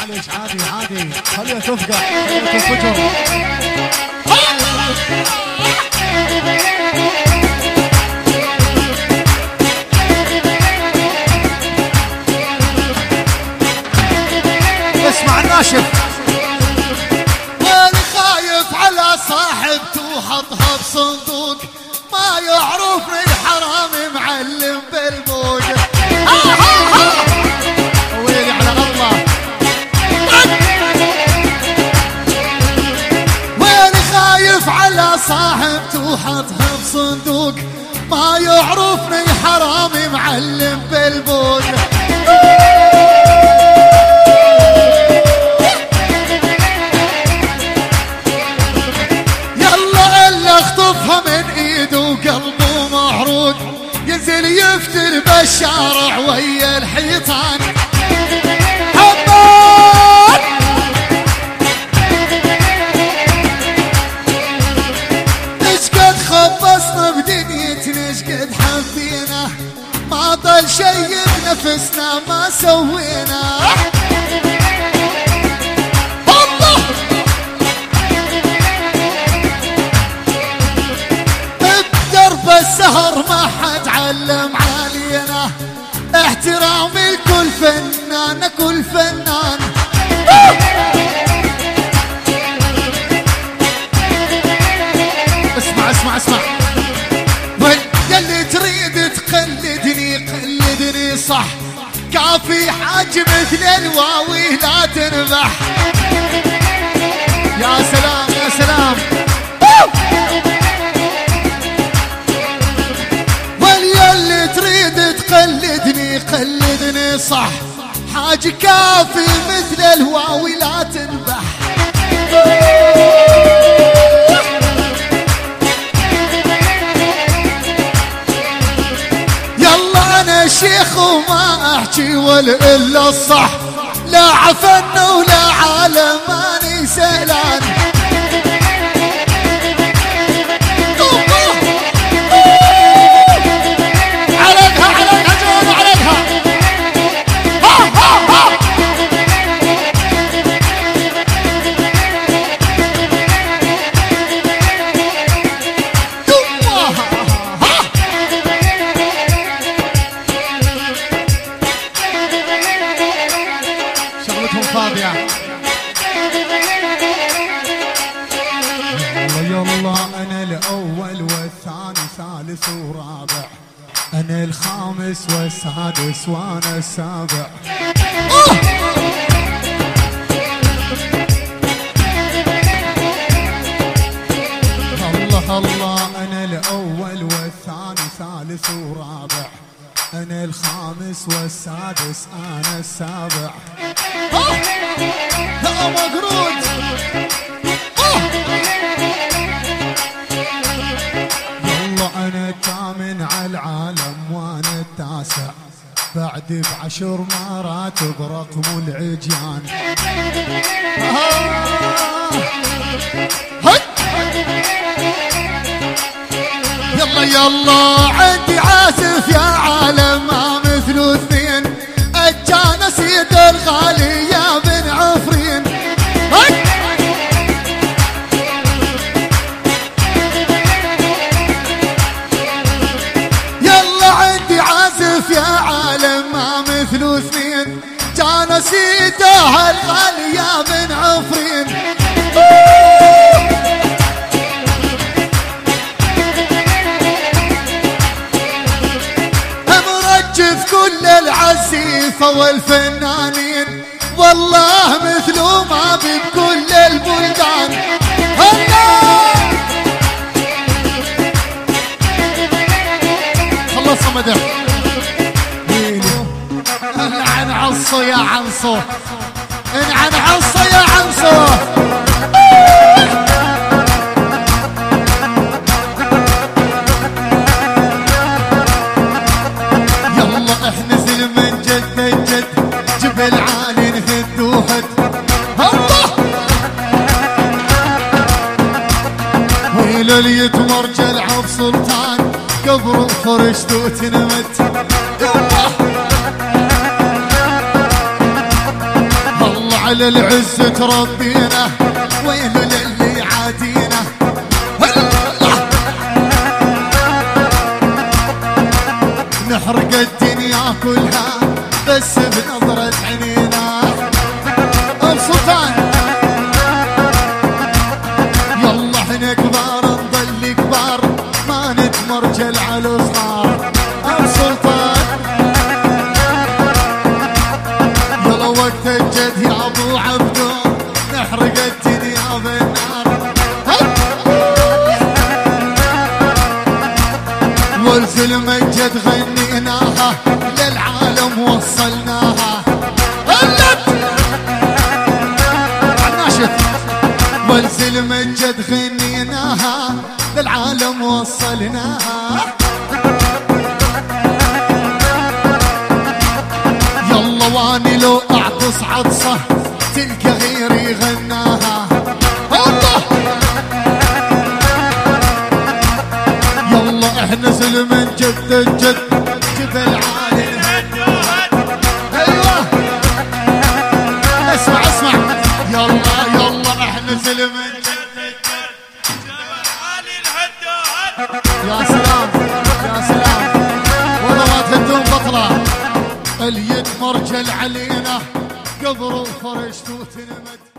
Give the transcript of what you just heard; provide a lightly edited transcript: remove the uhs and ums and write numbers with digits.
معلش عادي عادي، خليها تفقع، خليها تنفجر. اسمع الناشف. وين خايف على صاحبته وحطها بصندوق، ما يعرفني الحرام معلم بالبوق. ويلي على الله. وين خايف على صاحبته وحطها بصندوق، ما يعرفني حرام معلم بالبوق. اخطفها من ايده وقلبه محروق، ينزل يفتر بالشارع ويا الحيطان. حبان ايش قد خبصنا بدنيتنا، ايش قد حبينا، ما ضل شي بنفسنا ما سوينا. السهر ما حد علم علينا، احترامي لكل فنان كل فنان. اسمع اسمع اسمع. يلي تريد تقلدني قلدني صح، كافي حاج مثل الواوي لا تنبح. يا سلام يا سلام. اللي تريد تقلدني قلدني صح، حاج كافي مثل الواوي لا تنبح. يلا انا شيخ وما احكي ولا الا الصح، لا عفن ولا عالماني سهلان. أنا الأول والثاني ثالث ورابع، أنا الخامس والسادس وأنا السابع. الله الله. أنا الأول والثاني ثالث ورابع، أنا الخامس والسادس أنا السابع. يا مقرود أنا الثامن على العالم وأنا التاسع، بعد ب10 مرات برقم العجيان. يلا يلا عندي عازف يا عالم ما مثله اثنين، اجانا سيد الغالي يا بن عفرين. يا عالم ما مثله اثنين، جانا سيده الغالي يا بن عفرين. مرجف كل العزيفة والفنانين، والله مثله ما بكل البلدان. خلصنا مدح. انعن عصو يا عنصو، انعن عصو يا عنصو. يلا احنزل من جد الجد، جبل عالي نهد وهد. الله ويل اليتم رجل عب سلطان، قبر فرشت وتنمت. على العز تربينا ويل للي عادينا. نحرق الدنيا كلها بس بنظرة عينينا. السلطان يلا احنا كبار نضل كبار ما نتمرجل على الصغار. السلطان يلا وقت الجد يا ابو عبدو نحرق الدنيا بالنار. والفيلم الجد غنيناها للعالم وصلناها. والفيلم الجد غنيناها للعالم وصلناها. يلا واني لو اعطس عطسه تلقى غيري غناها. الله يلا احنا سلم جد الجد جبل عالي الهد. ايوه اسمع اسمع يلا يلا احنا سلم جد الجد جبل عالي الهد. يا سلام يا سلام والله ما تهدون بطله. اليد مرجل علينا قبر وفرشت وتنمد.